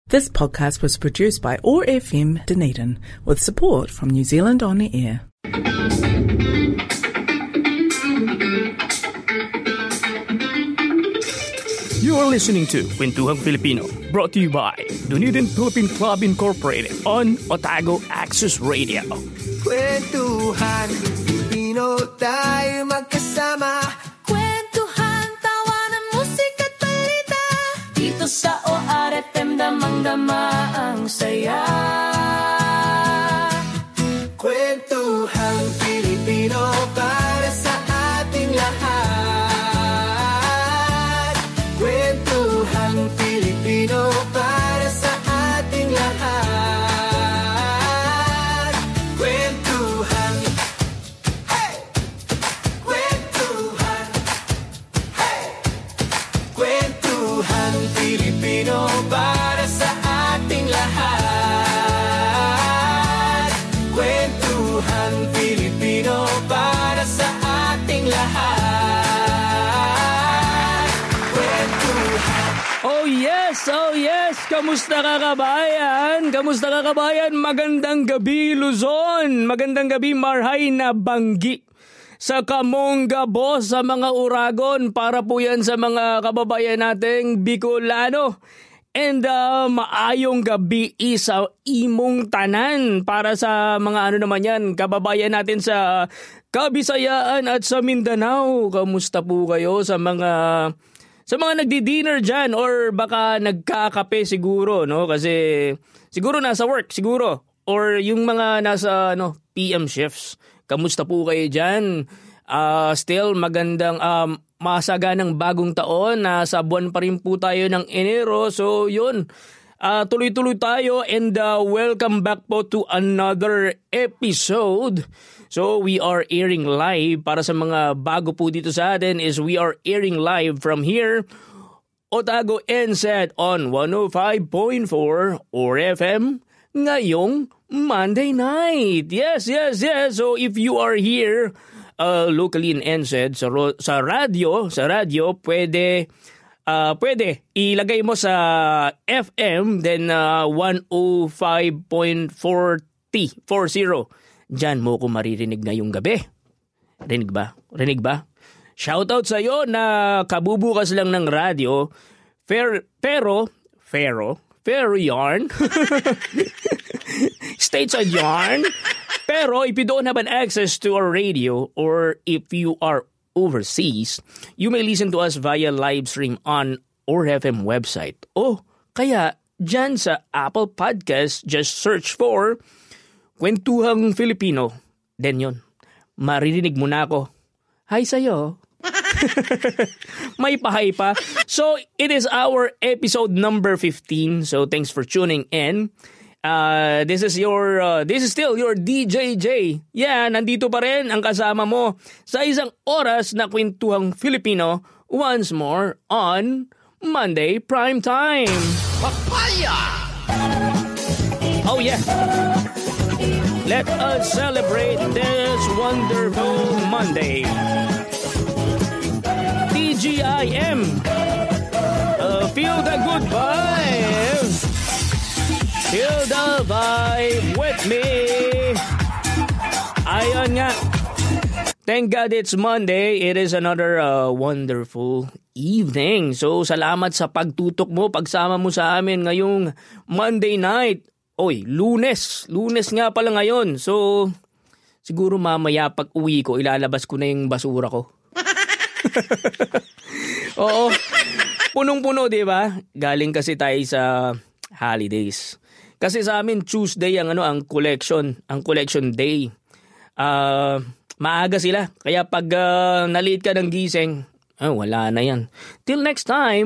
This podcast was produced by OAR FM Dunedin with support from New Zealand On Air. You are listening to Kwentuhang Filipino, brought to you by Dunedin Philippine Club Incorporated on Otago Access Radio. Kwentuhan Filipino, tayo magkasama. Kwentuhan, tawanan, musika at balita. Dito sa OAR FM, damang-dama ang saya. Kwentuhan Filipino, para sa ating lahat. Kwentuhan Filipino, para sa ating lahat. Kwentuhan, hey! Kwentuhan, hey! Kwentuhan Filipino, para sa ating lahat. Kwentuhan Filipino, para sa ating lahat. Kwentuhan. Oh yes! Kamusta ka kabayan? Magandang gabi Luzon! Magandang gabi Marhay na Banggi! Sa Kamonggabo, sa mga Uragon, para po yan sa mga kababayan nating Bicolano. And maayong gabi sa imong tanan para sa mga naman yan, kababayan natin sa Kabisayaan at sa Mindanao. Kamusta po kayo sa mga nagdi-dinner dyan or baka nagkakape siguro, no? Kasi siguro nasa work, siguro. Or yung mga nasa PM shifts. Kamusta po kayo dyan? Still magandang masaganang bagong taon. Nasa buwan pa rin po tayo ng Enero. So yun, tuloy-tuloy tayo and welcome back po to another episode. So we are airing live para sa mga bago po dito sa atin is we are airing live from here, Otago NZ on 105.4 OAR FM ngayong Monday night. Yes. So if you are here locally in NZ sa radio, pwede ilagay mo sa FM then 105.40. Diyan mo ko maririnig ngayong gabi. Rinig ba? Shoutout sa iyo na kabubukas lang ng radio. Pero yarn. States on yarn. Pero if you don't have an access to our radio or if you are overseas, you may listen to us via live stream on OAR FM website. O kaya dyan sa Apple Podcast, just search for Kwentuhang Filipino. Then yun, maririnig mo na ako. Hi sa'yo. May pahay pa. So, it is our episode number 15. So, thanks for tuning in. This is still your DJJ. Yeah, nandito pa rin ang kasama mo sa isang oras na Kwentuhang Filipino once more on Monday Prime Time. Papaya! Oh yeah. Let us celebrate this wonderful Monday. TGIM. Feel the good vibe. Feel the vibe with me. Ayon nga. Thank God it's Monday. It is another wonderful evening. So, salamat sa pagtutok mo, pagsama mo sa amin ngayong Monday night. Oy, Lunes nga pala ngayon. So, siguro mamaya pag uwi ko, ilalabas ko na yung basura ko. Oo, punong-puno, di ba? Galing kasi tayo sa holidays. Kasi sa amin, Tuesday ang collection day. Maaga sila. Kaya pag na-late ka ng gising, wala na yan. Till next time.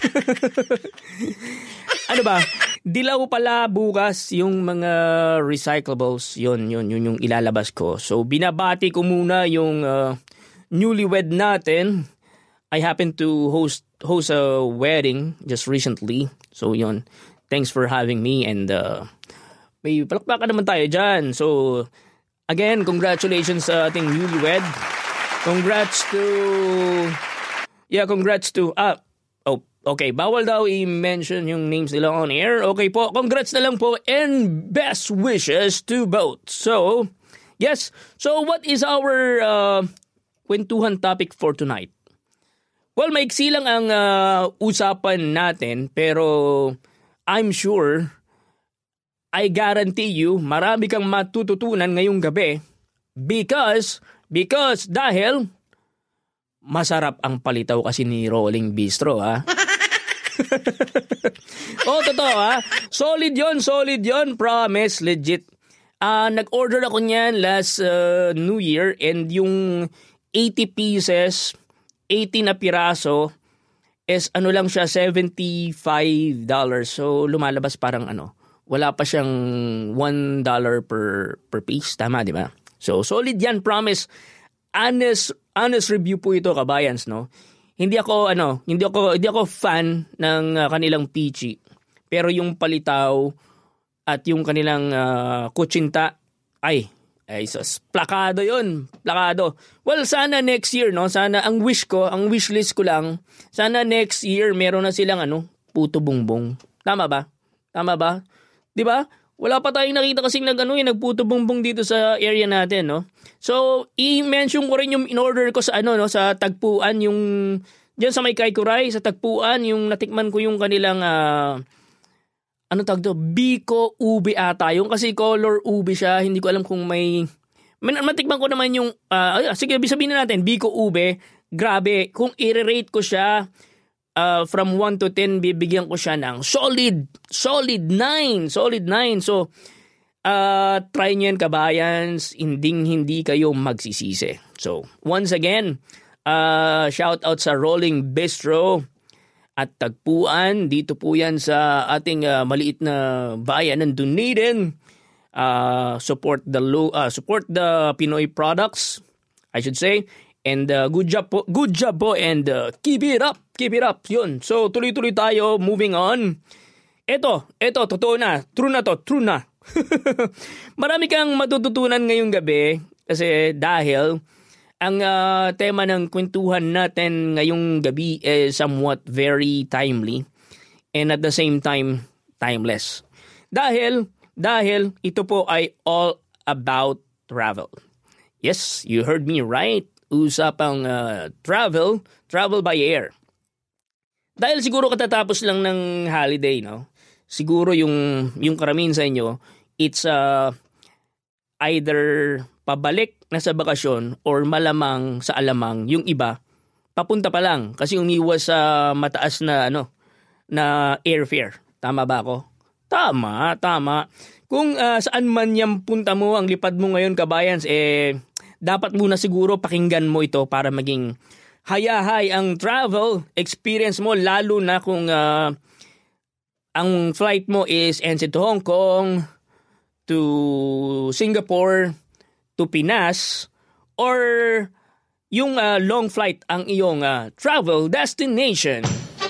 Ano ba? Dilaw pala bukas yung mga recyclables. Yun yung ilalabas ko. So, binabati ko muna yung newlywed natin. I happened to host a wedding just recently. So, yun. Thanks for having me and may palakpakan naman tayo dyan. So, again, congratulations sa ating newlywed. Congrats to Okay, bawal daw i-mention yung names nila on air. Okay po, congrats na lang po and best wishes to both. So, yes. So, what is our kwentuhan topic for tonight? Well, maiksi lang ang usapan natin, pero I'm sure, I guarantee you, marami kang matututunan ngayong gabi because dahil masarap ang palitaw kasi ni Rolling Bistro, ha? Totoo, ha? Solid yon, promise, legit. Nag-order ako niyan last New Year and yung 80 pieces, 80 na piraso is lang siya, $75. So lumalabas parang wala pa siyang $1 per piece, tama, di ba? So solid yan, promise. Honest review po ito, kabayans, no? Hindi ako fan ng kanilang peachy. Pero yung palitaw at yung kanilang kutsinta ay plakado yun. Plakado. Well, sana next year, no? Sana ang wish list ko lang, sana next year meron na silang puto bongbong. Tama ba? 'Di ba? Wala pa tayong nakita kasing nagputo bongbong dito sa area natin, no? So, i-mention ko rin yung in-order ko sa sa tagpuan, yung diyan sa may Kaikuray, sa tagpuan, yung natikman ko yung kanilang Biko ube ata. Yung kasi color ube siya, hindi ko alam kung matikman ko naman yung sige, sabihin na natin, Biko ube. Grabe, kung i-rate ko siya from 1 to 10, bibigyan ko siya ng solid 9. So, try nyo yan, kabayans. Hindi kayo magsisisi. So, once again, shout out sa Rolling Bistro at tagpuan. Dito po yan sa ating maliit na bayan ng Dunedin. Support the Pinoy products, I should say. And good job po and keep it up. Yun. So, tuloy-tuloy tayo, moving on. Ito, totoo na. True na. Marami kang matututunan ngayong gabi kasi dahil ang tema ng kwentuhan natin ngayong gabi is somewhat very timely and at the same time timeless. Dahil ito po ay all about travel. Yes, you heard me right. Usapang travel by air. Dahil siguro katatapos lang ng holiday, no? Siguro yung karamihan sa inyo, it's either pabalik na sa bakasyon or malamang sa alamang, yung iba papunta pa lang kasi umiwas sa mataas na na airfare. Tama ba ako? Tama. Kung saan man yung punta mo, ang lipad mo ngayon, kabayans, dapat muna siguro pakinggan mo ito para maging hayahay ang travel experience mo, lalo na kung ang flight mo is NC to Hong Kong, to Singapore, to Pinas, or yung long flight ang iyong travel destination.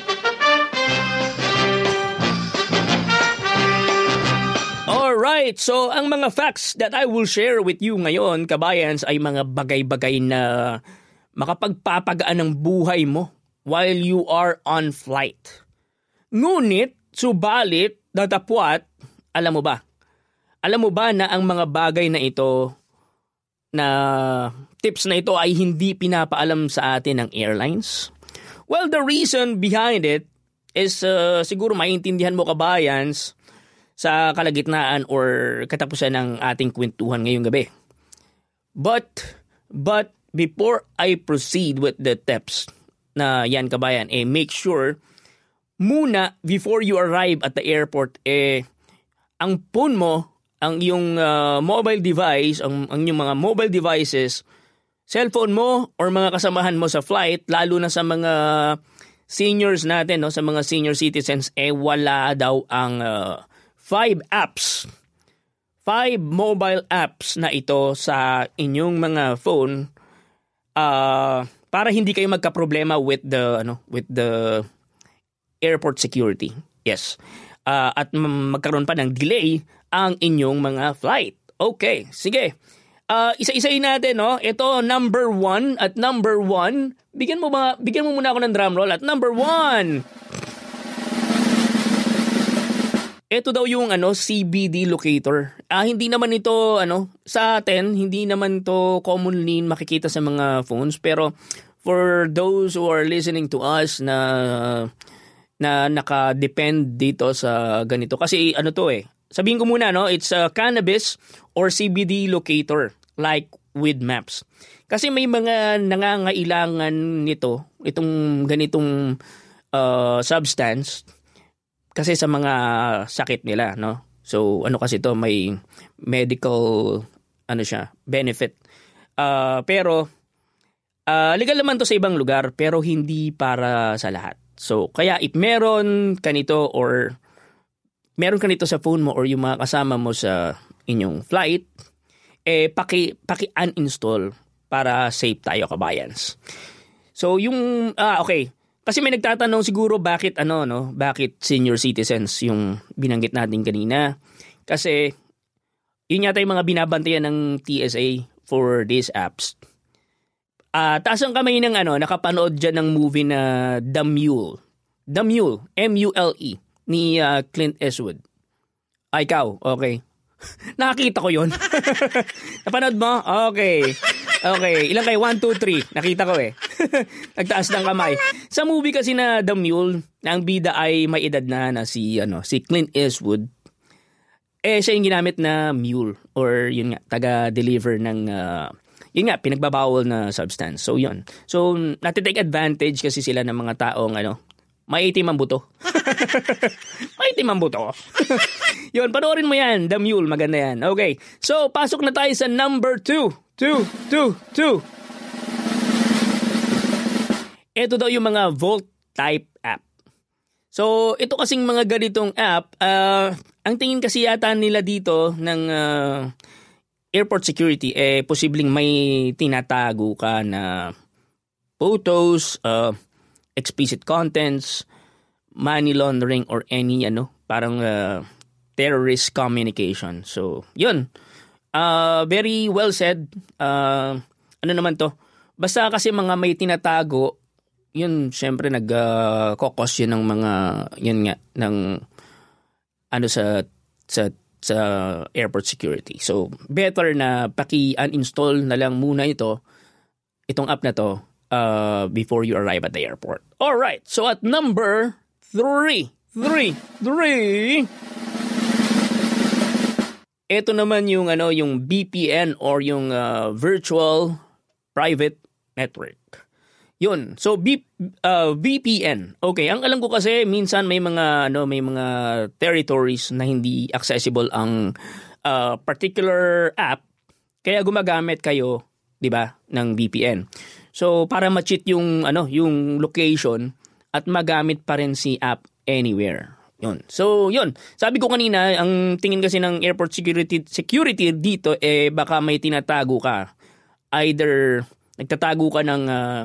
Alright, so ang mga facts that I will share with you ngayon, kabayans, ay mga bagay-bagay na makapagpapagaan ng buhay mo while you are on flight. Ngunit, subalit, datapwat, alam mo ba na ang mga bagay na ito, na tips na ito ay hindi pinapaalam sa atin ng airlines? Well, the reason behind it is siguro maintindihan mo, kabayans, sa kalagitnaan or katapusan ng ating kwentuhan ngayong gabi. But before I proceed with the tips na yan, kabayan, make sure muna before you arrive at the airport, ang phone mo, ang iyong mobile device, ang iyong mga mobile devices, cellphone mo or mga kasamahan mo sa flight, lalo na sa mga seniors natin, no, sa mga senior citizens, wala daw ang 5 mobile apps na ito sa inyong mga phone para hindi kayo magka-problema with the airport security. Yes. At magkaroon pa ng delay ang inyong mga flight. Okay, sige. Isa-isayin natin, no? Ito number 1 at number 1. Bigyan mo muna ako ng drum roll at number 1. ito daw yung CBD locator. Hindi naman ito sa atin, hindi naman to commonly makikita sa mga phones, pero for those who are listening to us na naka-depend dito sa ganito. Kasi sabihin ko muna, it's a cannabis or CBD locator like with maps. Kasi may mga nangangailangan nito, itong ganitong substance, kasi sa mga sakit nila, no? So, kasi to, may medical, benefit. Pero, legal naman to sa ibang lugar, pero hindi para sa lahat. So, kaya if meron kanito or meron kanito sa phone mo or yung mga kasama mo sa inyong flight, paki-uninstall para safe tayo, kabayans. So, okay. Kasi may nagtatanong siguro bakit bakit senior citizens yung binanggit natin kanina. Kasi yun yata yung mga binabantayan ng TSA for these apps. Taas ang kamay ng nakapanood dyan ng movie na The Mule. The Mule, M-U-L-E, ni Clint Eastwood. Ikaw, okay. Nakakita ko yun. Napanood mo? Okay. Ilang kayo? 1, 2, 3. Nakita ko Nagtaas ng kamay. Sa movie kasi na The Mule, na ang bida ay may edad na si Clint Eastwood. Siya yung ginamit na mule or yun nga, taga-deliver ng pinagbabawal na substance. So yun. So natitake advantage kasi sila ng mga taong maitim ang buto. Maitim ang buto. Yun, panoorin mo yan. The Mule, maganda yan. Okay. So, pasok na tayo sa number 2. Ito daw yung mga Volt type app. So, ito kasing mga ganitong app, ang tingin kasi yata nila dito ng airport security, posibleng may tinatago ka na photos, explicit contents, money laundering, or any parang terrorist communication. So, yun. Very well said. Ano naman to? Basta kasi mga may tinatago, yun, syempre nag-cause yun ng mga, yun nga, ng sa airport security. So, better na paki-uninstall na lang muna itong app na to, before you arrive at the airport. Alright, so at number 3. Ito naman yung VPN or yung virtual private network. Yun. So VPN. Okay, ang alam ko kasi minsan may mga territories na hindi accessible ang particular app, kaya gumagamit kayo, 'di ba, ng VPN. So para ma-cheat yung location at magamit pa rin si app anywhere. Yun. So, yun. Sabi ko kanina, ang tingin kasi ng airport security dito, baka may tinatago ka. Either nagtatago ka ng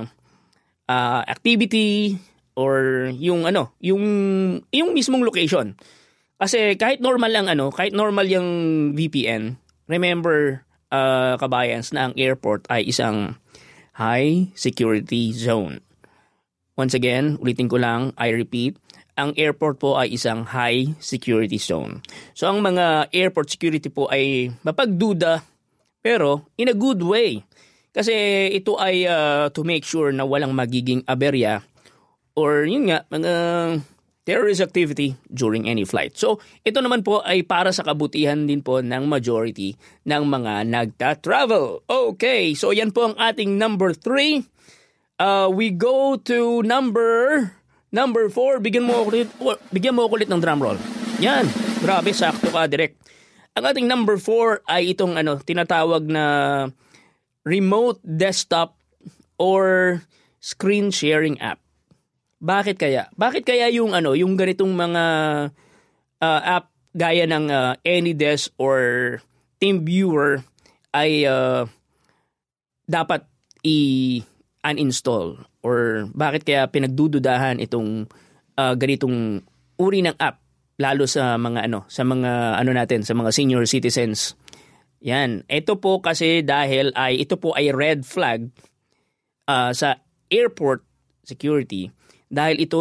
activity or yung mismong location. Kasi kahit normal yung VPN, remember, kabayans, na ang airport ay isang high security zone. Once again, ulitin ko lang, I repeat, ang airport po ay isang high security zone. So ang mga airport security po ay mapagduda, pero in a good way. Kasi ito ay to make sure na walang magiging aberya or yun nga, mga terrorist activity during any flight. So ito naman po ay para sa kabutihan din po ng majority ng mga nagta-travel. Okay, so yan po ang ating number 3. We go to number 4. Bigyan mo ako ulit ng drum roll. Yan. Grabe, sakto ka, direct. Ang ating number 4 ay itong tinatawag na remote desktop or screen sharing app. Bakit kaya? Bakit kaya yung ganitong mga app gaya ng AnyDesk or TeamViewer ay dapat uninstall, or bakit kaya pinagdududahan itong ganitong uri ng app lalo sa mga sa mga senior citizens. Yan. Ito po kasi dahil ito po ay red flag sa airport security dahil ito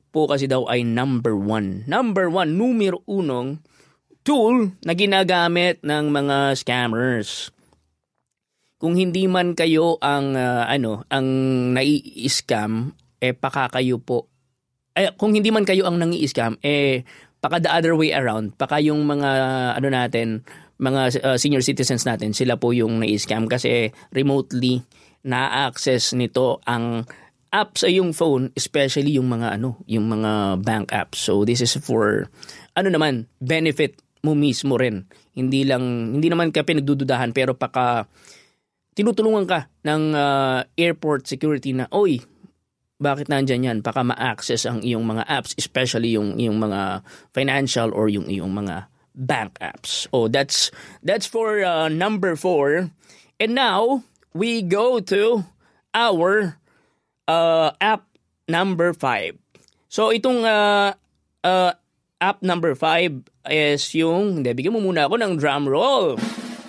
po kasi daw ay number one, numero unong tool na ginagamit ng mga scammers. Kung hindi man kayo ang ang nai-scam, baka kayo po kung hindi man kayo ang nangi-scam, baka the other way around, baka yung mga mga senior citizens natin, sila po yung nai-scam kasi remotely na-access nito ang app sa yung phone, especially yung mga yung mga bank apps. So this is for benefit mo mismo rin. Hindi naman ka pinagdududahan, pero baka tinutulungan ka ng airport security na, oy, bakit nandyan yan? Baka ma-access ang iyong mga apps, especially yung mga financial or yung iyong mga bank apps. Oh, that's for number 4. And now, we go to our app number 5. So, itong app number 5 is yung, bigyan mo muna ako ng drum roll.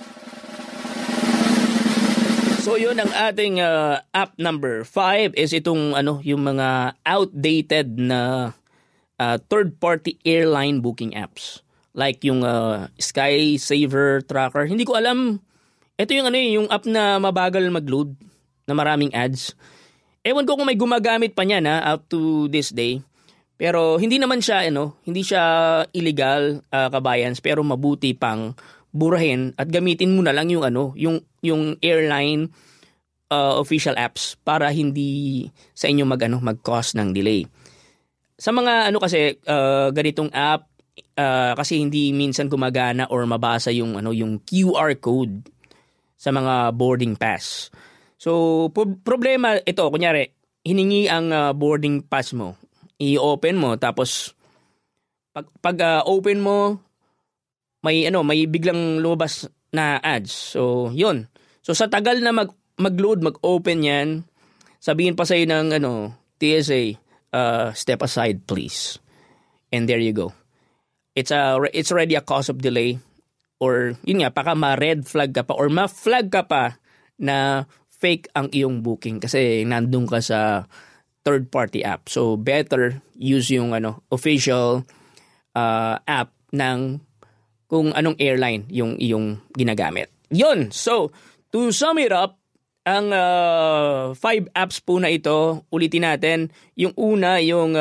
So yun, ang ating app number 5 is itong yung mga outdated na third-party airline booking apps. Like yung SkySaver Tracker. Hindi ko alam, ito yung yung app na mabagal mag-load, na maraming ads. Ewan ko kung may gumagamit pa niyan up to this day. Pero hindi naman siya hindi siya illegal, kabayans, pero mabuti pang burahin at gamitin mo na lang yung yung airline official apps para hindi sa inyo mag-cause ng delay. Sa mga kasi ganitong app kasi hindi minsan gumagana or mabasa yung yung QR code sa mga boarding pass. So problema ito, kunyari hiningi ang boarding pass mo, i-open mo, tapos pag open mo may biglang lumabas na ads. So, yun. So, sa tagal na mag-load, mag-open yan, sabihin pa sa'yo ng TSA, step aside please. And there you go. It's already a cause of delay, or yun nga, baka ma-red flag ka pa or ma-flag ka pa na fake ang iyong booking kasi nandun ka sa third-party app. So, better use yung official app ng kung anong airline yung iyong ginagamit. Yun! So, to sum it up, ang 5 apps po na ito, ulitin natin. Yung una, yung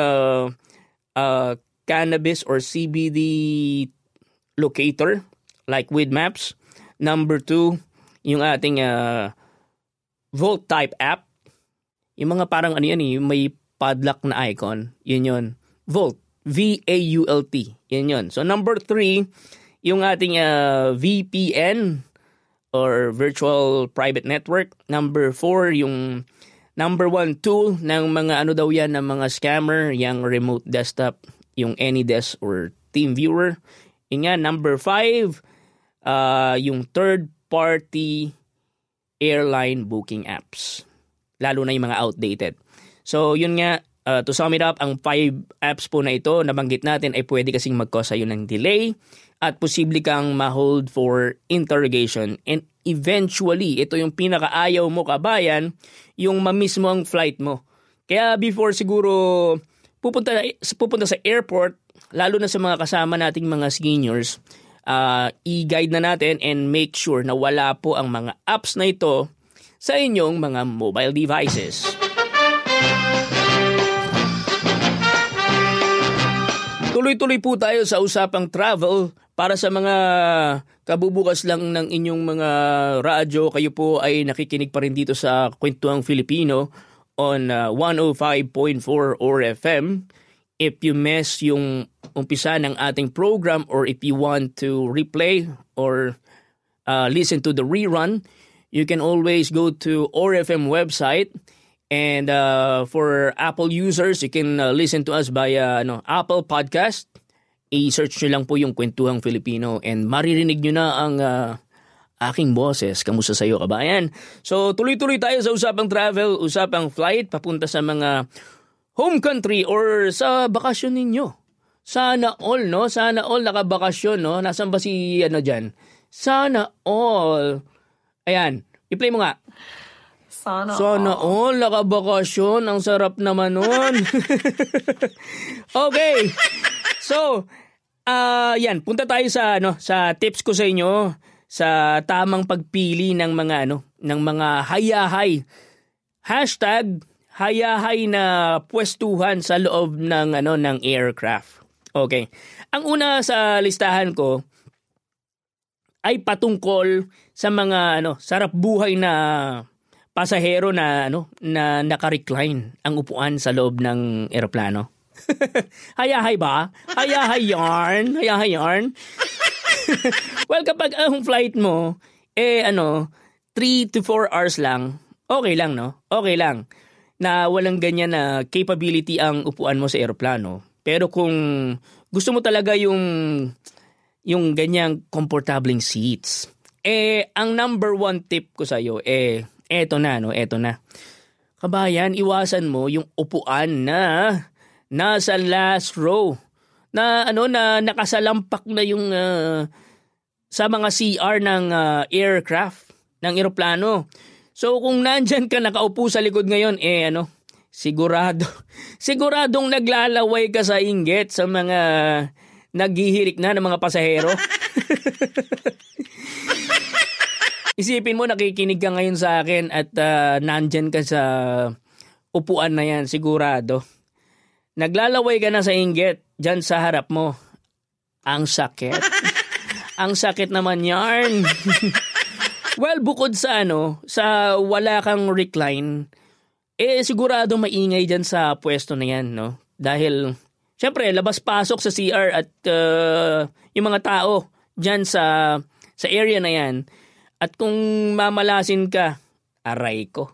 cannabis or CBD locator, like with Maps. Number 2, yung ating Vault type app. Yung mga parang yung may padlock na icon. Yun. Vault. VAULT. Yun. So, number 3, yung ating VPN or Virtual Private Network. Number 4, yung number 1 tool ng mga daw yan, ng mga scammer, yung remote desktop, yung AnyDesk or TeamViewer. Yun nga, number 5, yung third-party airline booking apps. Lalo na yung mga outdated. So, yun nga, to sum it up, ang 5 apps po na ito, nabanggit natin, ay pwede kasing mag-cause sa'yo ng delay at posible kang ma-hold for interrogation. And eventually, ito yung pinakaayaw mo, kabayan, yung ma-miss mo ang flight mo. Kaya before siguro pupunta sa airport, lalo na sa mga kasama nating mga seniors, i-guide na natin and make sure na wala po ang mga apps na ito sa inyong mga mobile devices. Tuloy-tuloy po tayo sa usapang travel. Para sa mga kabubukas lang ng inyong mga radyo, kayo po ay nakikinig pa rin dito sa Kwentuhang Filipino on 105.4 OR FM. If you miss yung umpisa ng ating program or if you want to replay or listen to the rerun, you can always go to OR FM website. And for Apple users, you can listen to us via Apple Podcast. I-search nyo lang po yung Kwentuhang Filipino and maririnig nyo na ang aking boses. Kamusta sa'yo, kabayan? So, tuloy-tuloy tayo sa usapang travel, usapang flight, papunta sa mga home country or sa bakasyon ninyo. Sana all, no? Sana all nakabakasyon, no? Nasaan ba si dyan? Sana all. Ayan, i-play mo nga. Sana all, nakabakasyon. Ang sarap naman nun. Okay. So, yan, punta tayo sa tips ko sa inyo sa tamang pagpili ng mga hayahay. Hashtag hayahay na pwestuhan sa loob ng aircraft. Okay. Ang una sa listahan ko ay patungkol sa mga sarap buhay na pasahero na naka-recline ang upuan sa loob ng eroplano. Hayahay ba? Hayahay yarn. Well, kapag ang flight mo 3 to 4 hours lang, okay lang, no? Okay lang na walang ganyan na capability ang upuan mo sa eroplano. Pero kung gusto mo talaga yung ganyang komportableng seats, ang number 1 tip ko sa iyo eto na. Kabayan, iwasan mo yung upuan na nasa last row. Na nakasalampak na yung sa mga CR ng aircraft, ng eroplano. So kung nandyan ka nakaupo sa likod ngayon, siguradong naglalaway ka sa inggit sa mga naghihirik na ng mga pasahero. Isipin mo, nakikinig ka ngayon sa akin at nandyan ka sa upuan na yan, sigurado. Naglalaway ka na sa inggit dyan sa harap mo. Ang sakit. Ang sakit naman yarn. Well, bukod sa wala kang recline, sigurado maingay dyan sa pwesto na yan, no? Dahil, syempre, labas-pasok sa CR at yung mga tao dyan sa area na yan. At kung mamalasin ka, aray ko.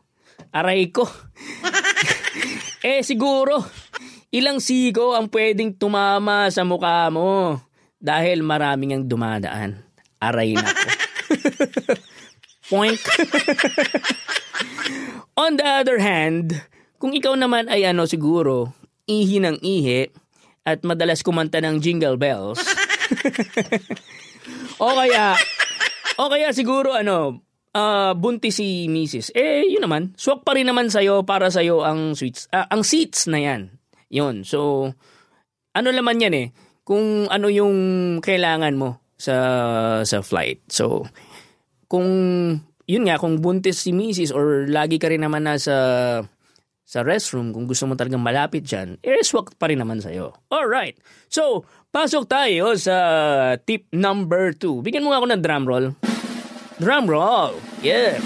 Siguro, ilang sigo ang pwedeng tumama sa mukha mo dahil maraming ang dumadaan. Aray na ko. Point. On the other hand, kung ikaw naman ay siguro, ihi ng ihi at madalas kumanta ng Jingle Bells. o kaya siguro buntis si Mrs. Yun naman, swak pa rin naman para sa'yo ang seats na yan. Yun. So, naman yan kung ano yung kailangan mo sa flight. So, kung buntis si Mrs. or lagi ka rin naman sa restroom, kung gusto mo talagang malapit dyan, swak pa rin naman sa'yo. Alright. So, pasok tayo sa tip number 2. Bigyan mo nga ako ng drum roll. Drum roll. Yeah.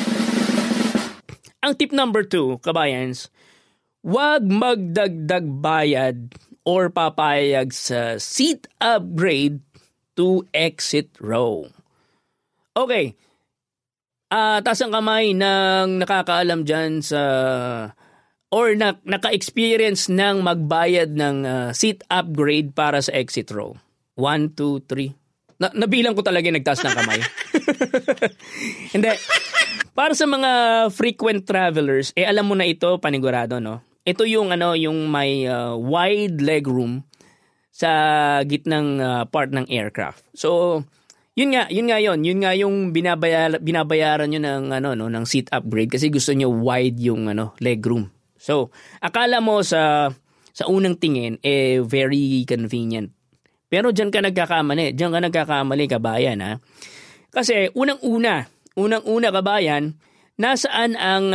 Ang tip number 2, kabayans, huwag magdagdag bayad or papayag sa seat upgrade to exit row. Okay. Taas ang kamay ng nakakaalam dyan or naka-experience ng magbayad ng seat upgrade para sa exit row. 1, 2, 3. Nabilang ko talaga nagtaas ng kamay. Hindi. Para sa mga frequent travelers, alam mo na ito, panigurado, no? Ito yung may wide leg room sa gitnang part ng aircraft. So, yun nga yung binabayaran nyo ng seat upgrade kasi gusto nyo wide yung leg room. So, akala mo sa unang tingin very convenient. Pero diyan ka nagkakamali kabayan, ha. Kasi unang-una kabayan, nasaan ang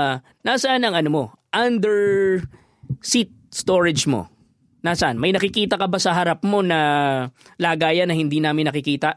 under seat storage mo? Nasaan? May nakikita ka ba sa harap mo na lagayan na hindi namin nakikita?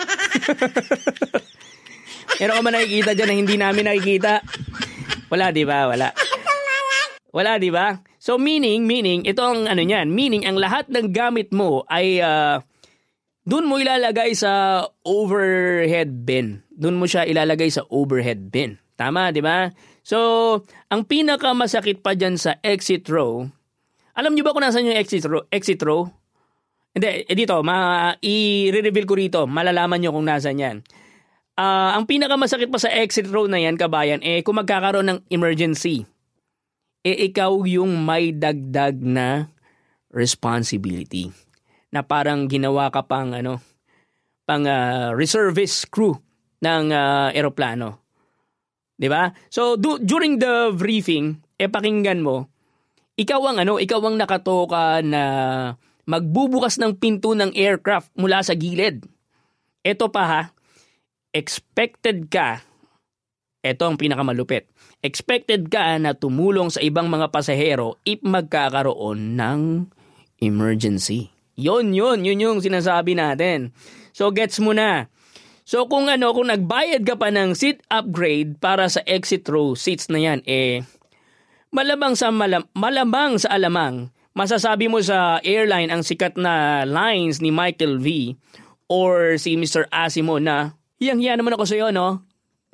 Meron ka ba nakikita dyan na hindi namin nakikita? Wala, di ba? Wala, di ba? So, meaning, ito ang meaning, ang lahat ng gamit mo ay doon mo ilalagay sa overhead bin. Doon mo siya ilalagay sa overhead bin. Tama, di ba? So, ang pinakamasakit pa dyan sa exit row, alam niyo ba kung nasan yung exit row? Hindi, dito, i-reveal ko rito. Malalaman nyo kung nasan yan. Ang pinakamasakit pa sa exit row na yan, kabayan, kung magkakaroon ng emergency, ikaw yung may dagdag na responsibility. Na parang ginawa ka pang reservist crew ng eroplano. 'Di ba? So during the briefing, pakinggan mo, ikaw ang nakatoka na magbubukas ng pinto ng aircraft mula sa gilid. Ito pa ha, expected ka, ito ang pinakamalupit, expected ka na tumulong sa ibang mga pasahero if magkakaroon ng emergency. Yun yung sinasabi natin. So gets mo na. So kung nagbayad ka pa ng seat upgrade para sa exit row seats na yan, malamang sa alamang, masasabi mo sa airline ang sikat na lines ni Michael V. or si Mr. Asimo na, hiyang-hiya naman ako sa'yo, no?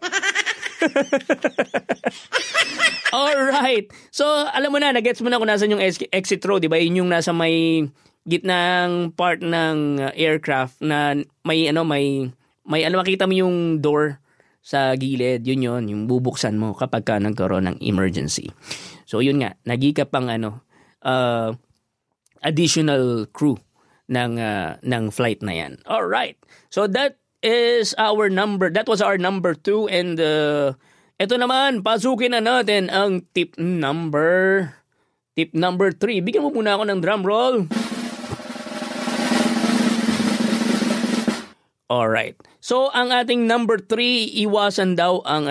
Alright. So, alam mo na, nagets mo na kung nasan yung exit row, di ba? Yun yung nasa may gitnang part ng aircraft na makita mo yung door sa gilid. Yun, yung bubuksan mo kapag ka nagkaroon ng emergency. So, yun nga, nagika pang additional crew ng flight na yan. Alright. So, that was our number 2 and ito naman, pasukin na natin ang tip number 3. Bigyan mo muna ako ng drum roll. Alright. So, ang ating number 3, iwasan daw ang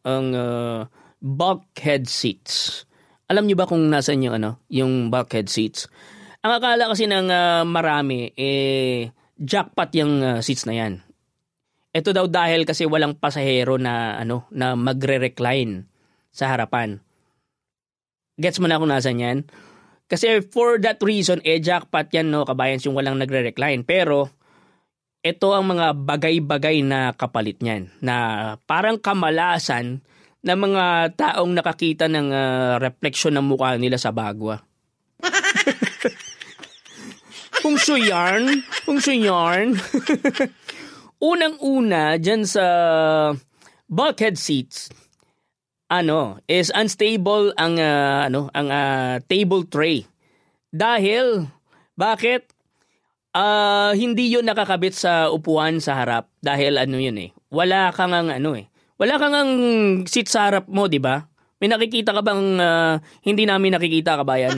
bulkhead seats. Alam niyo ba kung nasan yung bulkhead seats? Ang akala kasi ng marami, jackpot yung seats na yan. Ito daw dahil kasi walang pasahero na magre-recline sa harapan. Gets mo na kung nasan yan? Kasi for that reason, jackpot yan, no, kabayan, yung walang nagre-recline. Pero ito ang mga bagay-bagay na kapalit niyan na parang kamalasan ng mga taong nakakita ng refleksyon ng mukha nila sa bagwa. Kung so yarn. Unang-una dyan sa bulkhead seats, is unstable ang table tray. Dahil, bakit? Hindi yun nakakabit sa upuan sa harap dahil wala kang seat sa harap mo, di ba? May nakikita ka bang hindi namin nakikita, kabayan?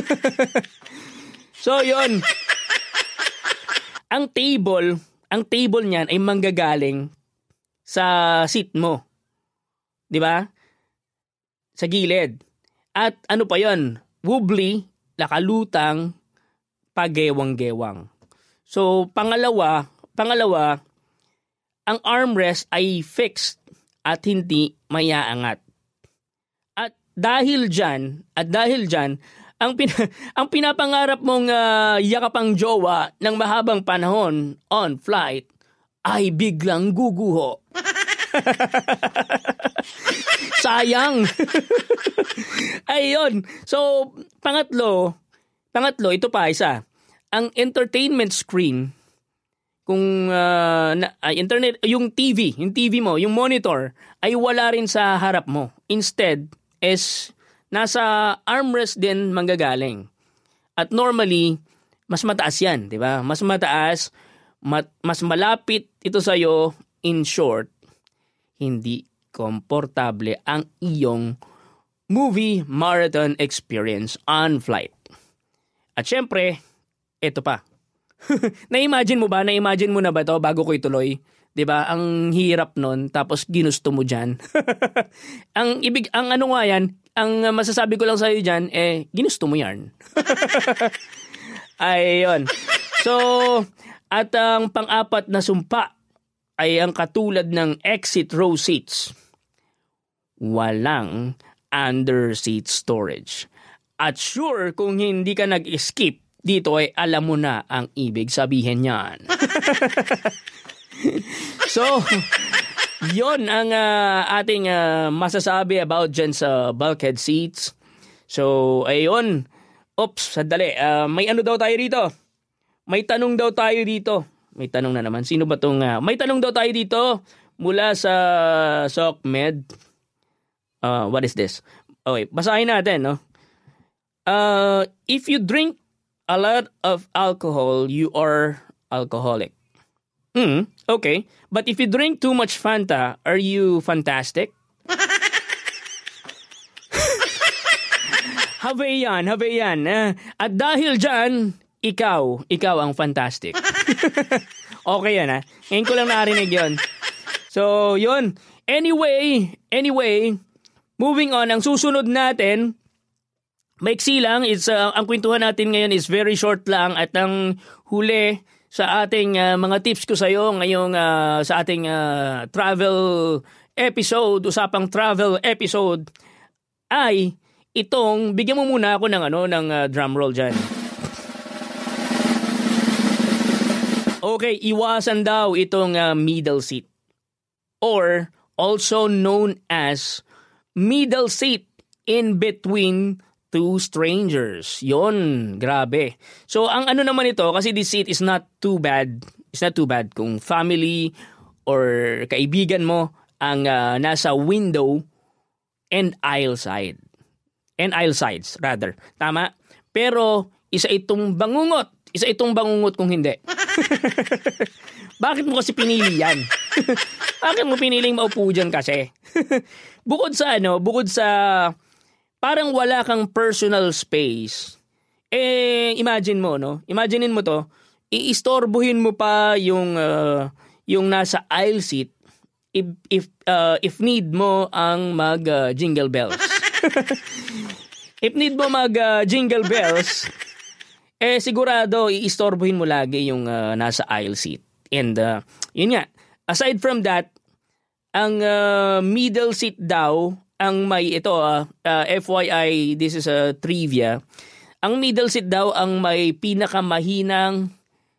So, yun. Ang table niyan ay manggagaling sa seat mo. Di ba? Sa gilid. At ano pa yun? Wobbly, nakalutang, pagewang-gewang. So, pangalawa, ang armrest ay fixed at hindi mayaangat. At dahil dyan, ang pinapangarap mong yakapang jowa ng mahabang panahon on flight ay biglang guguho. Sayang. Ayun. So, pangatlo, ito pa isa. Ang entertainment screen, yung TV mo, yung monitor, ay wala rin sa harap mo. Instead, nasa armrest din manggagaling. At normally, mas mataas yan, di ba? Mas mataas, mas malapit ito sa'yo. In short, hindi komportable ang iyong movie marathon experience on flight. At syempre, ito pa. Na-imagine mo na ba to bago ko ituloy? 'Di ba? Ang hirap nun, tapos ginusto mo diyan. ang masasabi ko lang sa iyo diyan, ginusto mo 'yan. Ayun. So, at ang pang-apat na sumpa ay ang katulad ng exit row seats. Walang under seat storage. At sure, kung hindi ka nag-skip dito ay alam mo na ang ibig sabihin niyan. So, yon ang ating masasabi about dyan sa bulkhead seats. So, ayun. Oops, sandali. May ano daw tayo dito? May tanong daw tayo dito. May tanong na naman. Sino ba itong... may tanong daw tayo dito mula sa SOCMED. What is this? Okay, basahin natin, no? If you drink a lot of alcohol, you are alcoholic. Okay. But if you drink too much Fanta, are you fantastic? Have yan. At dahil dyan, ikaw ang fantastic. Okay yan, ha? Ngayon ko lang narinig yun. So, yun. Anyway, moving on, ang susunod natin, maiksi lang, ang kwentuhan natin ngayon is very short lang at ang huli sa ating mga tips ko sa iyo ngayong sa ating travel episode, usapang travel episode ay itong bigyan mo muna ako ng drum roll diyan. Okay, iwasan daw itong middle seat or also known as middle seat in between two strangers. Yon, grabe. So, ang ano naman ito, kasi this seat is not too bad. It's not too bad kung family or kaibigan mo ang nasa window and aisle side. And aisle sides, rather. Tama? Pero, isa itong bangungot kung hindi. Bakit mo kasi pinili yan? Bakit mo piniling maupo dyan kasi? Bukod sa parang wala kang personal space. Imagine mo to, iistorbohin mo pa yung nasa aisle seat if need mo ang mag jingle bells. If need mo mag jingle bells, sigurado iistorbohin mo lagi yung nasa aisle seat. And yun nga, aside from that, ang middle seat daw ang may ito FYI, this is a trivia. Ang middle seat daw ang may pinakamahinang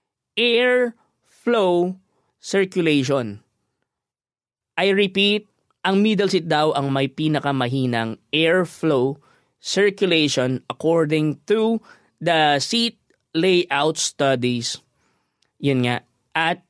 airflow circulation. I repeat, ang middle seat daw ang may pinakamahinang airflow circulation according to the seat layout studies. Yun nga, at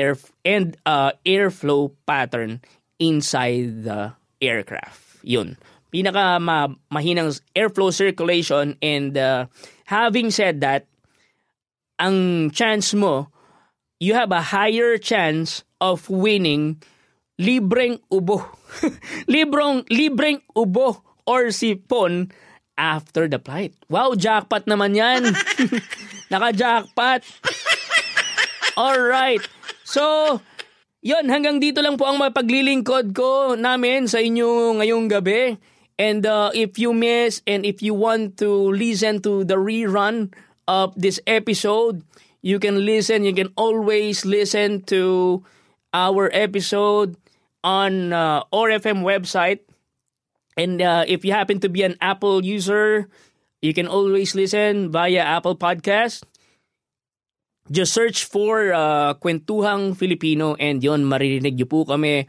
airflow pattern inside the aircraft. Yun. Mahinang airflow circulation, and having said that, ang chance mo, you have a higher chance of winning libreng ubo. libreng ubo or sipon after the flight. Wow, jackpot naman yan. Naka-jackpot. Alright. So, yun, hanggang dito lang po ang mapaglilingkod ko namin sa inyo ngayong gabi. And if you miss and if you want to listen to the rerun of this episode, you can always listen to our episode on ORFM website. And if you happen to be an Apple user, you can always listen via Apple Podcast. Just search for Kwentuhang Filipino, and yon, maririnig niyo po kami.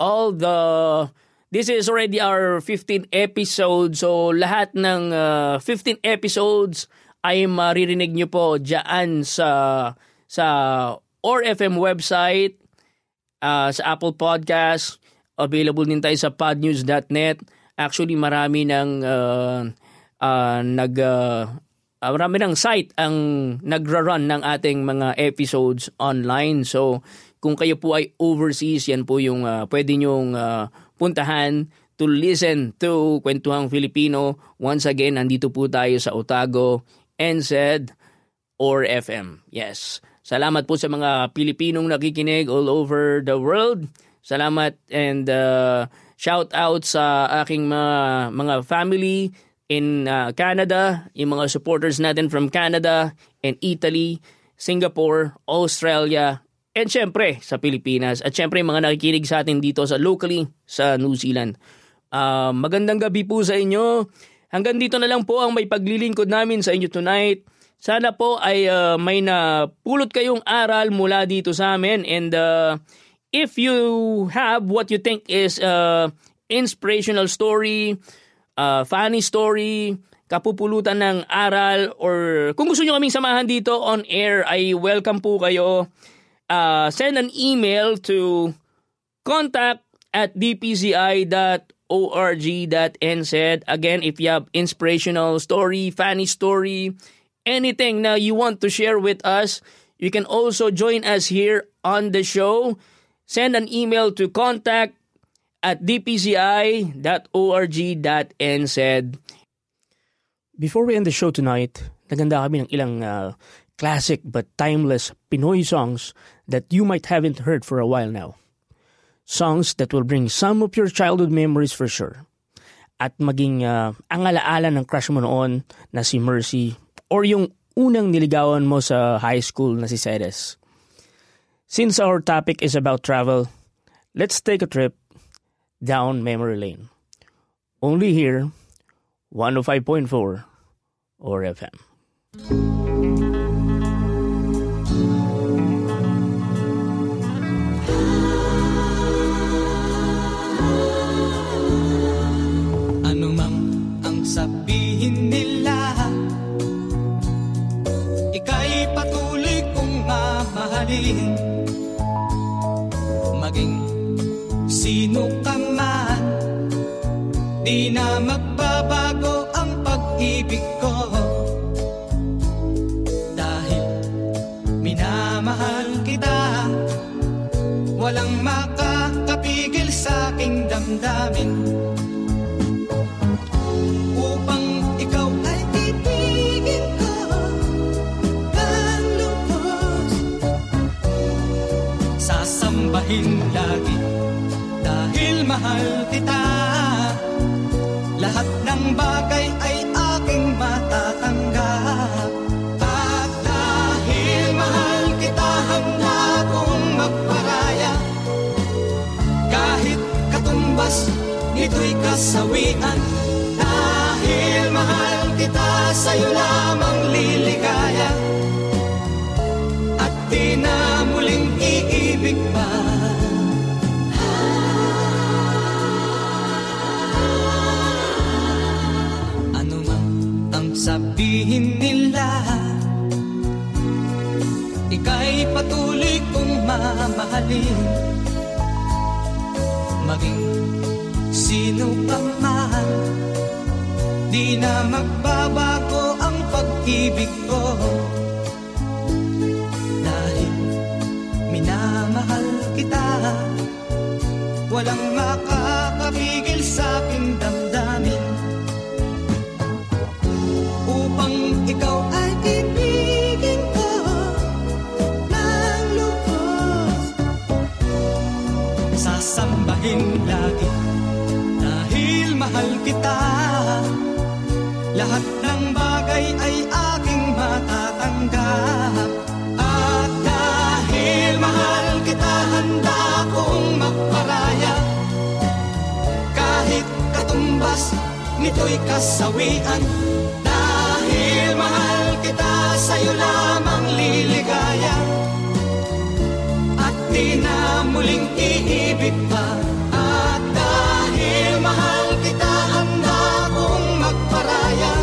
This is already our 15th episode, so lahat ng 15 episodes ay maririnig niyo po dyan sa ORFM website, sa Apple Podcast. Available din tayo sa podnews.net. Actually, marami ng site ang nagra-run ng ating mga episodes online. So, kung kayo po ay overseas, yan po yung pwede nyong puntahan to listen to Kwentuhang Filipino. Once again, nandito po tayo sa Otago, NZ, ORFM. Yes. Salamat po sa mga Pilipinong nakikinig all over the world. Salamat and shout out sa aking mga family in Canada, yung mga supporters natin from Canada and Italy, Singapore, Australia, and syempre sa Pilipinas. At syempre yung mga nakikinig sa atin dito sa locally sa New Zealand. Magandang gabi po sa inyo. Hanggang dito na lang po ang may paglilingkod namin sa inyo tonight. Sana po ay may napulot kayong aral mula dito sa amin. And if you have what you think is inspirational story, funny story, kapupulutan ng aral, or kung gusto nyo kaming samahan dito on air, ay welcome po kayo. Send an email to contact@dpci.org.nz. Again, if you have inspirational story, funny story, anything na you want to share with us, you can also join us here on the show. Send an email to contact@dpci.org.nz. Before we end the show tonight, naganda kami ng ilang classic but timeless Pinoy songs that you might haven't heard for a while now. Songs that will bring some of your childhood memories for sure. At maging ang alaala ng crush mo noon na si Mercy or yung unang niligawan mo sa high school na si Ceres. Since our topic is about travel, let's take a trip down memory lane. Only here, 105.4 or FM. Ano mang ang sabihin nila, ika'y patuloy kong mamahalin. Maging sino ka man, di na magbabago ang pag-ibig ko. Dahil minamahal kita, walang makakapigil sa aking damdamin. Upang ikaw ay ibigin ko ng lubos, sasambahin lagi dahil mahal kita. Lahat ng bagay ay aking matatanggap. At dahil mahal kita, handa kong magparaya. Kahit katumbas, nito'y kasawian. Dahil mahal kita, sa'yo lamang liligaya. At di na muling iibig pa. Sabihin nila, ika'y patuloy kong mamahalin. Maging sino pa man, di na magbabago ang pag-ibig ko. Dahil minamahal kita, walang makakapigil sa aking damdamin. Upang ikaw ay ibigin ko ng lubos, sasambahin lagi dahil mahal kita. Lahat ng bagay ay aking matatanggap. At dahil mahal kita, handa kong magparaya. Kahit katumbas, nito'y kasawian. Dahil mahal kita, sa'yo lamang liligaya. At di na muling iibig pa. At dahil mahal kita, handa kong magparaya.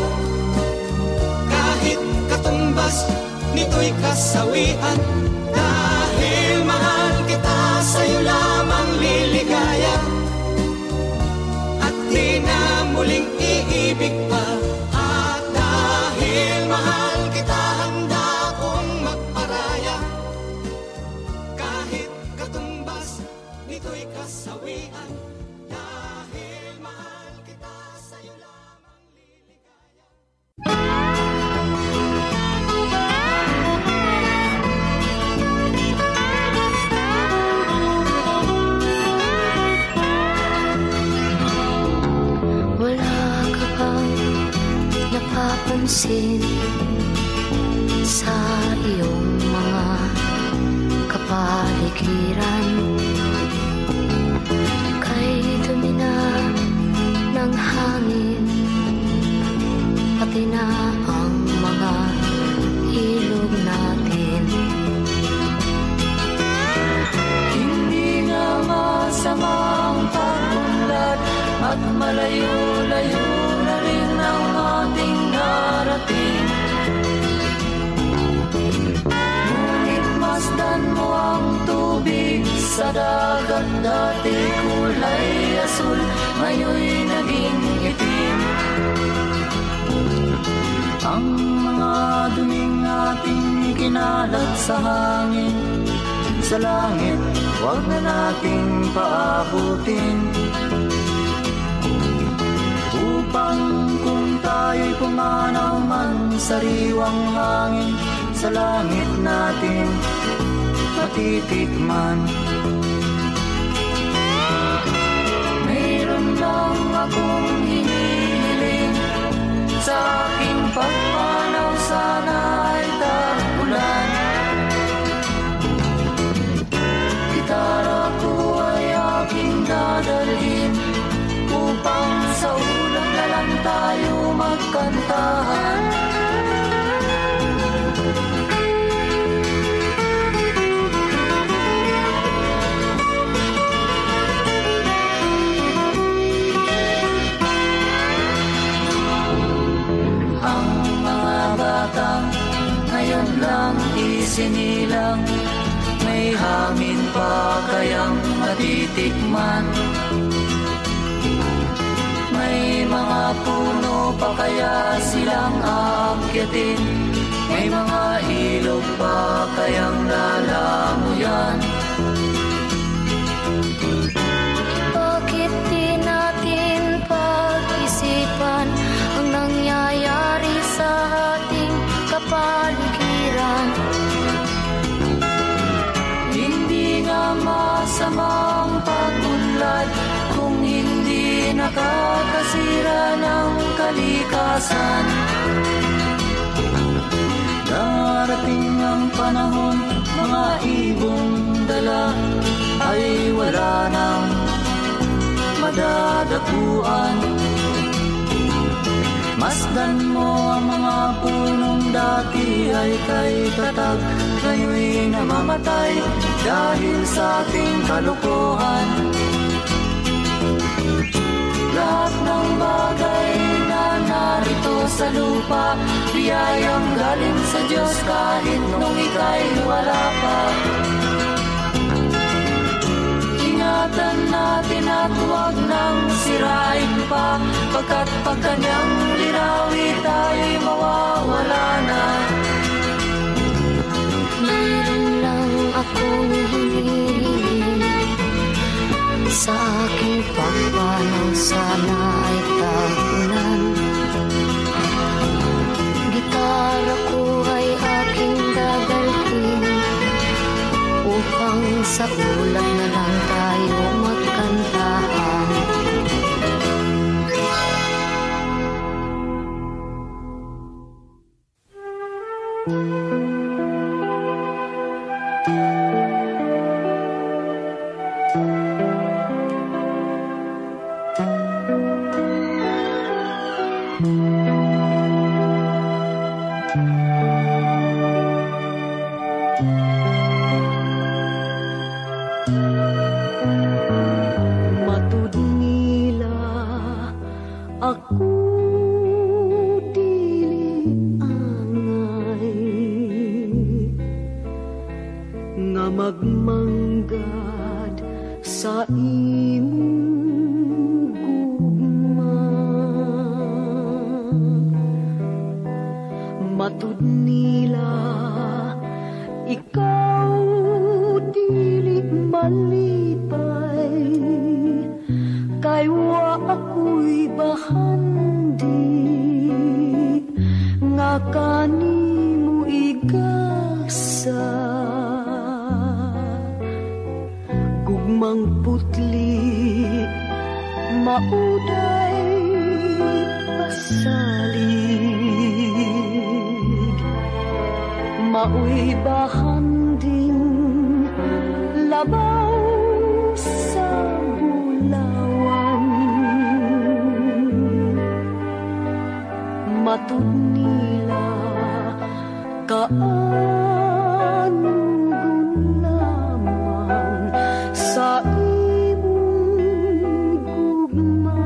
Kahit katumbas, nito'y kasawian. Dahil mahal kita, sa'yo lamang liligaya. At di na muling iibig pa. Mahal kita, handa kong magparaya. Kahit katumbas, nito'y kasawian. Dahil mahal kita, sa'yo lamang liligaya. Wala ka bang napapansin sa iyong mga kapaligiran? Kay dumi na ng hangin, pati na ang mga ilog natin. Hindi nga masamang pag-unlad at malayo-layo na rin ang ating narating. Ngunit masdan mo ang tubig sa dagat, dati kulay asul, ngayon'y naging itim. Ang mga duming ating kinalat sa hangin, sa langit, huwag na nating paabutin. Upang kung tayo tayo'y pumanaw man, sariwang hangin sa langit natin matitikman. Mayroon lang akong hinihiling, sa aking pagpanaw sana ay tagulan. Gitara ko ay aking dadalhin, upang sa ulan na lang tayo magkantahan. Ngayon lang isinilang, may hangin pa kayang matitikman? May mga puno pa kaya silang aakyatin? May mga ilog pa kayang lalamuyan? Bakit di natin pag-isipan ang nangyayari sa ating kapaligiran? Hindi nga masamang pagunlad kung hindi nakakasira ng kalikasan. Darating ang panahon, mga ibong dala ay wala nang madadapuan. Masdan mo ang mga punong dati ay kay tatag, ngayon'y namamatay dahil sa ating kalokohan. Lahat ng bagay na narito sa lupa, biyayang galing sa Diyos kahit nung ika'y wala pa. Ingatan natin at huwag nang sirain pa, pagkat pag kanyang linawi tayo'y mawawala na. Meron lang akong hinihiling, sa aking pagpanaw sana ay tagulan. Gitara ko ay aking dadalhin, upang sa ulap na lang tayo magkantahan. Magmanggad sa imong gugma, matud nila ikaw dili malipay, kay wa ako'y bahandi nga kanimo igasa. Gugmang putli mauday pasalig, mauy bahanding labaw sa bulawan. Matud nila kaanong lamang sa imong gugma,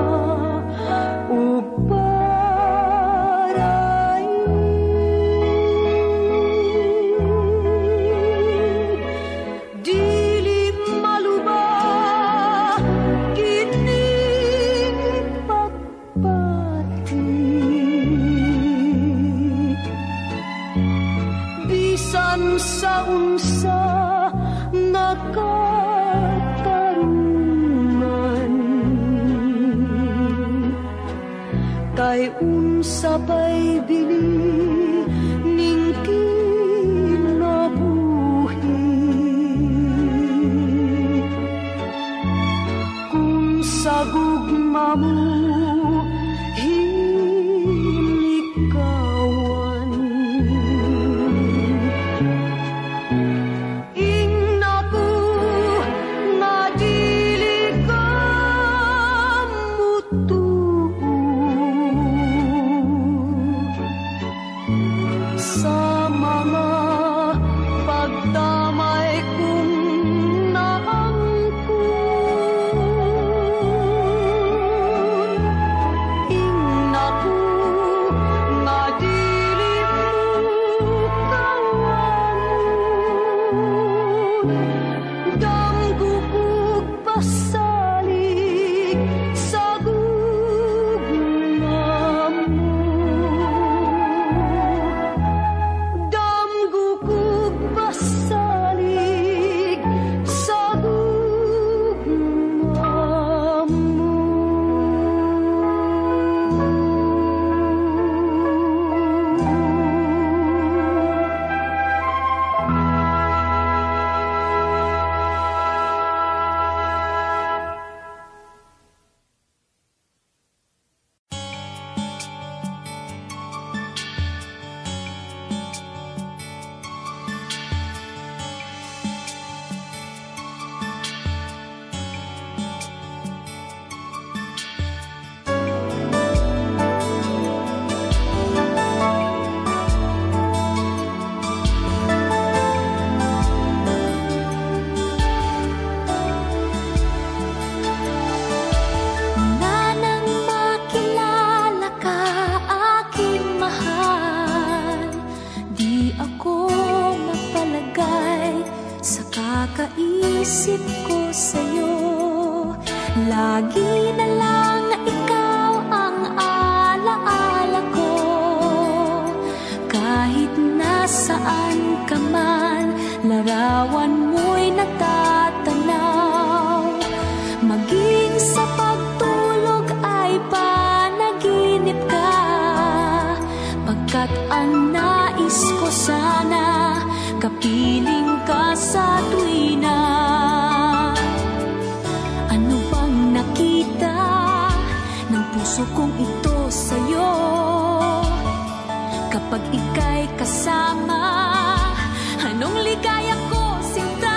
uparay dili maluba kining pagpati, bisan sa unsa nakatarungan, kay sapay bili ning kinabuhi kung sa gugma mo hinikawan ingnaku nga dili ka mutu sa mga pagdamay kong naangkon ingnaku nga dili mo kawangon damgukog pasalig sa gugma mo damgukog pasalig sa gugma mo. Nanang makilala ka, aking mahal, di ako mapalagay sa kakaisip ko sa'yo. Lagi na lang ikaw ang alaala ko, kahit nasaan ka man, larawan mo'y natatanaw. Maging sa pagtulog ay panaginip ka, pagkat ang nais ko sana, kapiling ka sa tuwina. Ano bang nakita ng puso kong ito sa'yo? Kapag ika'y kasama, anong ligaya ko, sinta?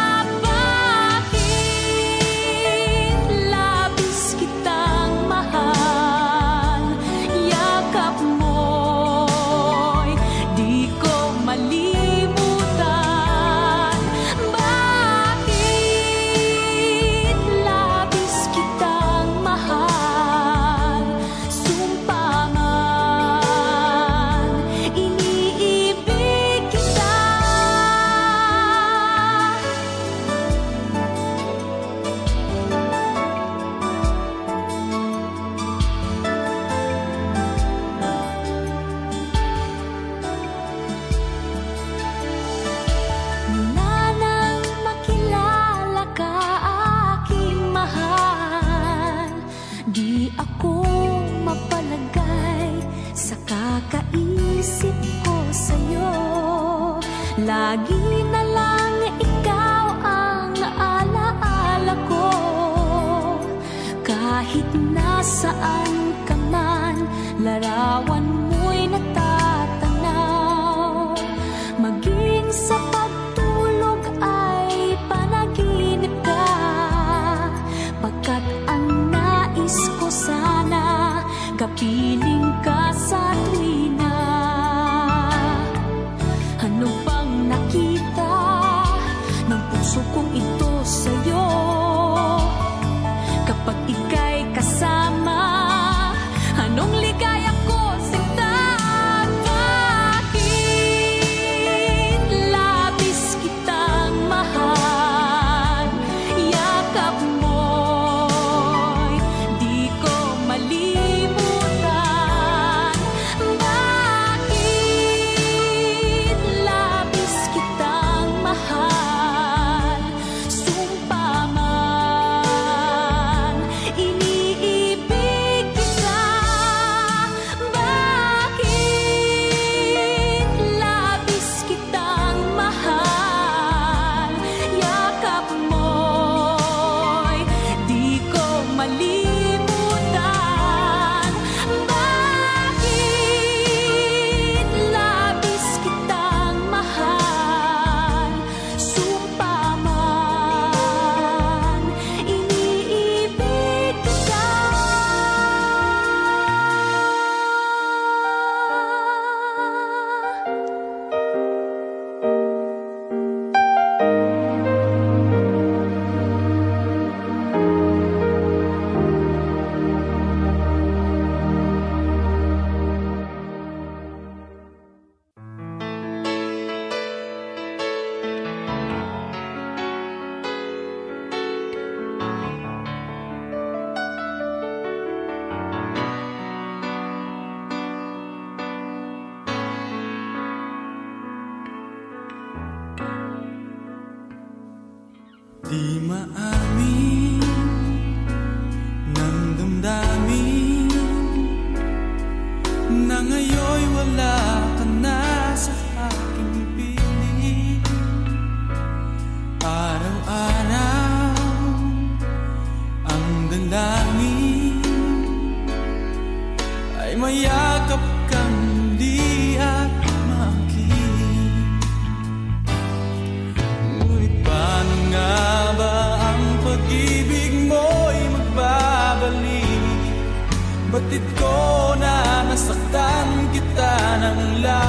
Bakit labis kitang mahal? Yakap mo'y di ko malimutan. Bakit labis kitang mahal? Sumpa man, iniibig kita. Mula nang makilala ka, aking mahal, di ako mapalagay sa kakaisip ko sa'yo. Lagi na lang ikaw ang alaala ko, kahit nasaan ka man, larawan mo'y natatanaw. Maging sa pagtulog ay panaginip ka, pagkat ang nais ko sana, kapiling ka sa tuwina. Ano bang nakita ng puso kong ito sa'yo? Kapag ika'y kasama, anong ligaya ko, sinta? Bakit labis kitang mahal? Yakap mo'y di ko malimutan. Bakit labis kitang mahal? Sumpa Di maamin ng damdamin na ngayon'y wala ka na sa aking piling. Araw-araw ang dalangin ay mayakap kang muli at makinig. Ngunit paano nga ba ang pag-ibig mo'y magbabalik? Batid ko na nasaktan kita ng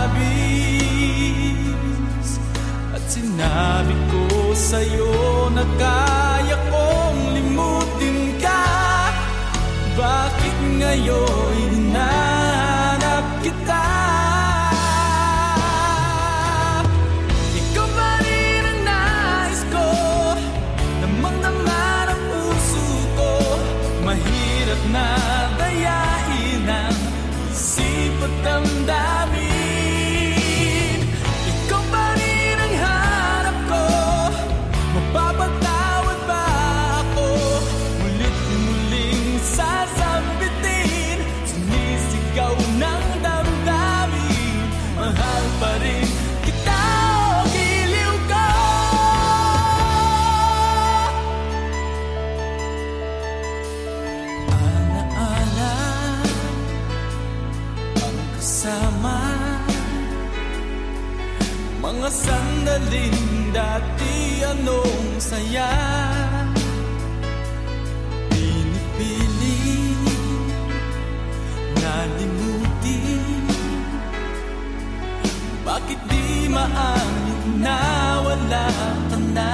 labis, at sinabi ko sa'yo na kaya kong limutin ka. Bakit ngayon hinahanap kita? Ikaw pa rin ang nais ko, damang-dama ng puso ko. Mahirap na dayain ang isip at damdamin. Ikaw pa rin ang hanap ko, mapapatawad ba ako? Mulit-muling sasambitin, sumisigaw ng damdamin. Mahal pa rin kita o giliw ko. Alaala ang kasama, mga sandaling dati anong saya. Pinipili nalimutin, bakit di maamin na wala ka na?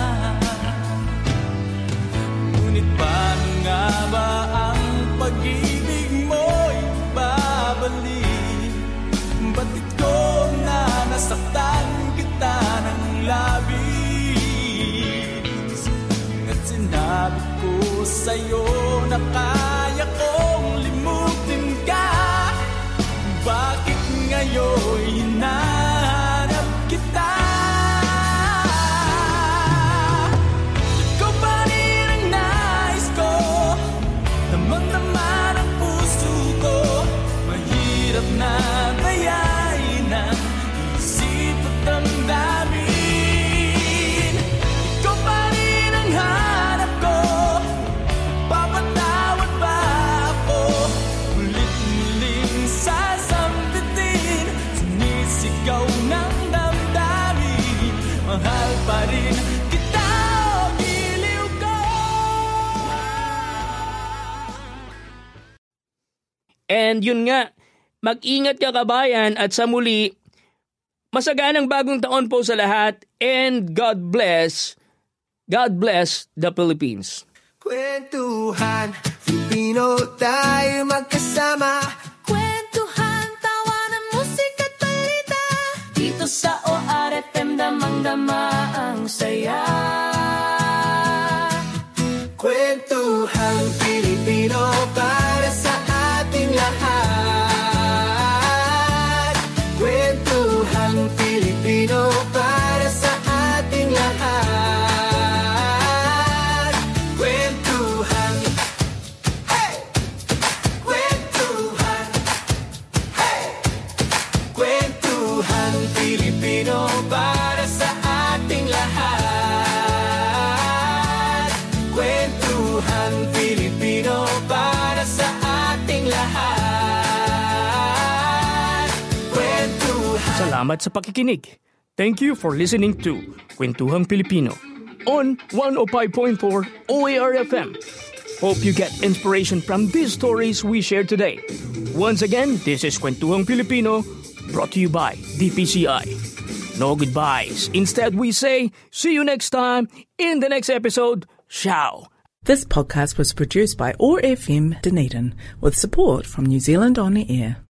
Ngunit paano nga ba ang pag-ibig mo'y babalik? Batid ko na nasaktan kita ng labis, at sinabi ko sa'yo na kaya kong limutin ka. Bakit ngayon hinahanap kita? Ikaw pa rin ang nais ko, damang-dama ng puso ko. Mahirap na dayain ang isip at damdamin. Ikaw pa rin ang hanap ko, papatawad ba ako? Ulit-muling sasambitin, sumisigaw ng damdamin. Mahal pa rin kita o giliw ko. And yun nga, mag-ingat ka kabayan, at sa muli, masaganang bagong taon po sa lahat, and God bless the Philippines. Kwentuhan Filipino, tayo magkasama. Kwentuhan, tawanan, musika at balita. Dito sa ORFM, damang-dama ang saya. Kwentuhan Filipino, para sa ating lahat. Kwentuhan Filipino, para sa ating lahat. Kwentuhan, hey! Kwentuhan, hey! Kwentuhan Filipino, para sa ating lahat. Kwentuhan Filipino, para sa ating lahat. Kwentuhan. Salamat sa pakikinig. Thank you for listening to Kwentuhang Pilipino on 105.4 OAR-FM. Hope you get inspiration from these stories we shared today. Once again, this is Kwentuhang Pilipino, brought to you by DPCI. No goodbyes. Instead, we say, see you next time in the next episode. Ciao. This podcast was produced by OAR FM Dunedin with support from New Zealand On the Air.